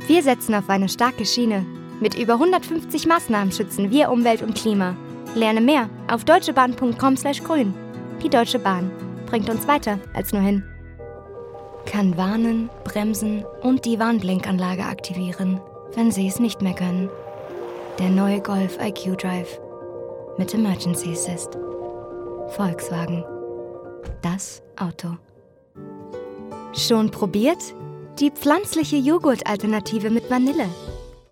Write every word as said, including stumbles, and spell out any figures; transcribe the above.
Wir setzen auf eine starke Schiene. Mit über hundertfünfzig Maßnahmen schützen wir Umwelt und Klima. Lerne mehr auf deutschebahn punkt com slash grün. Die Deutsche Bahn bringt uns weiter als nur hin. Kann warnen, bremsen und die Warnblinkanlage aktivieren, wenn Sie es nicht mehr können. Der neue Golf I Q Drive mit Emergency Assist. Volkswagen. Das Auto. Schon probiert? Die pflanzliche Joghurt-Alternative mit Vanille.